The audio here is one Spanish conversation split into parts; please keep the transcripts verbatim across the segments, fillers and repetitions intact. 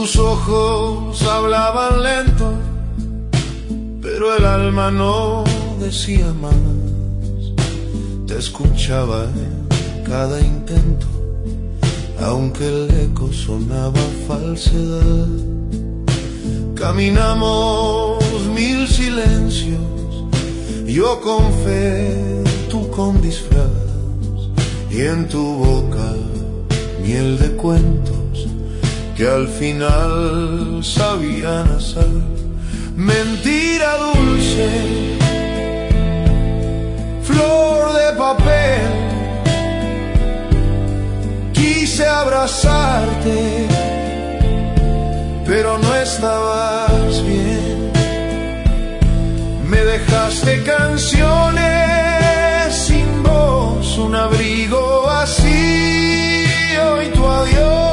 Tus ojos hablaban lento, pero el alma no decía más. Te escuchaba en cada intento, aunque el eco sonaba falsedad. Caminamos mil silencios, yo con fe, tú con disfraz, y en tu boca miel de cuentos que al final sabían a sal. Mentira dulce, flor de papel, quise abrazarte, pero no estabas bien. Me dejaste canciones sin voz, un abrigo vacío y tu adiós.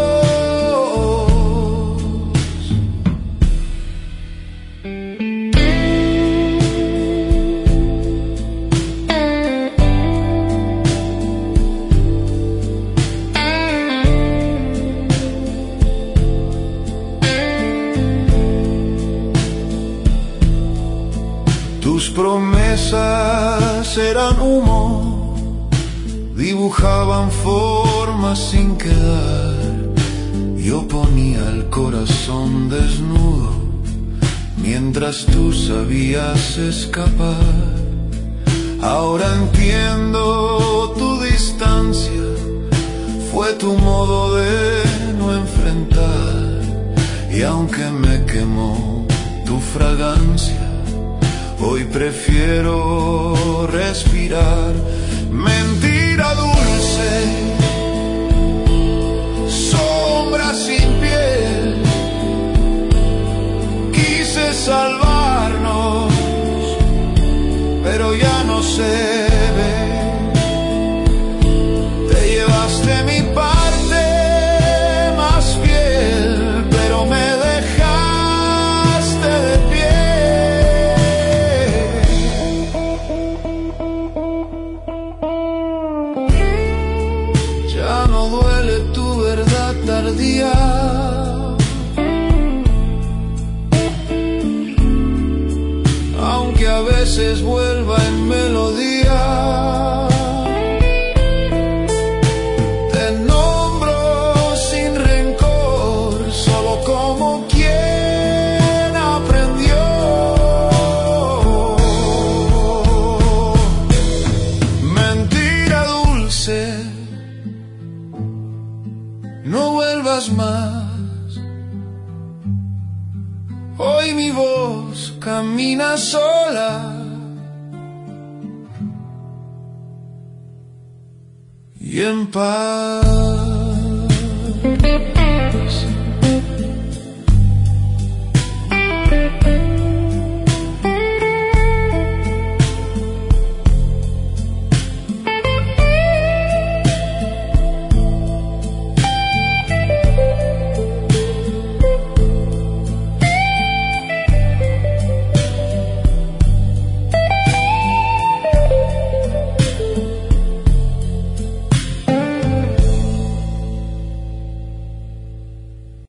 Tus promesas eran humo, dibujaban formas sin quedar. Yo ponía el corazón desnudo, mientras tú sabías escapar. Ahora entiendo tu distancia, fue tu modo de no enfrentar. Y aunque me quemó tu fragancia, hoy prefiero respirar. Mentira dulce, sombra sin piel, quise salvarnos, pero ya no se ve. Te llevaste mi parte más fiel, pero me dejaste de pie. Ya no duele tu verdad tardía, aunque a veces vuelva en melodía. Te nombro sin rencor, solo como quien aprendió. Mentira dulce, no vuelvas más. Hoy mi voz camina sola y en paz.